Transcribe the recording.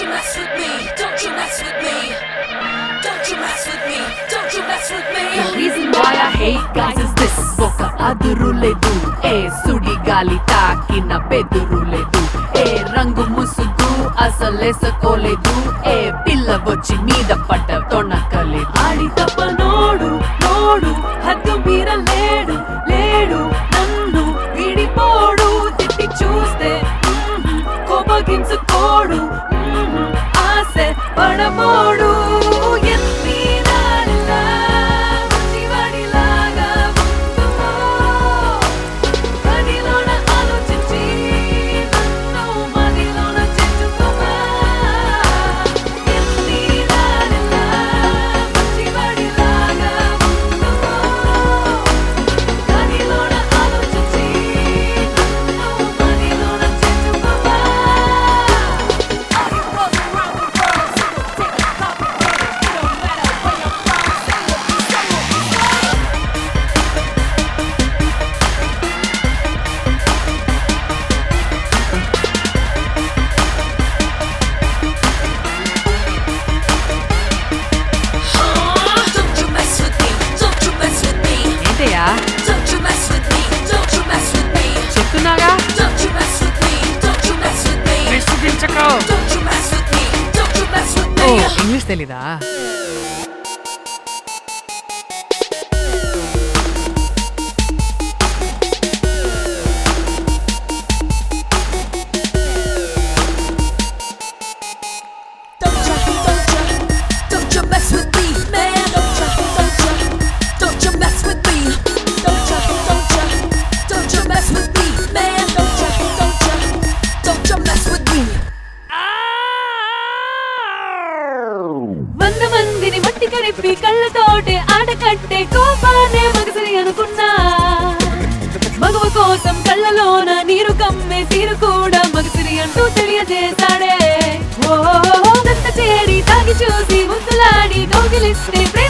you mess with me, don't you mess with me. Don't you mess with me, don't you mess with me. The reason why I hate guys is this. Oka aduru ledu, sudi gali taakina beduru ledu, rangu musugu asalesakoledu, pilla vachi meeda padda tonakaledu. Aadi tappa nodu nodu haddu meeraledu ledu nannu vidipodu titti chuste kopaginchukodu aase padamodu. Don't you mess with me, don't you mess with me. చెప్తున్నాగా Don't you mess with me, don't you mess with me. విసుగించకు. Don't you mess with me, don't you mess with me. English తెలీదా? Don't you mess with me, man. Don't you mess with me. Don't you mess with me, man. Don't you mess with me. వంద మందిని మట్టి కరిపి కళ్ళతోటే ఆట కట్టే కోపానే మగసిరి అనుకున్నా, మగవ కోసం కళ్ళలోన నీరు కమ్మే తీరు కూడా మగసిరి అంటూ తెలియజేశాడే. ఓ దంత చేరి తాగి చూసి ముద్దులాడి కౌగిలిస్తే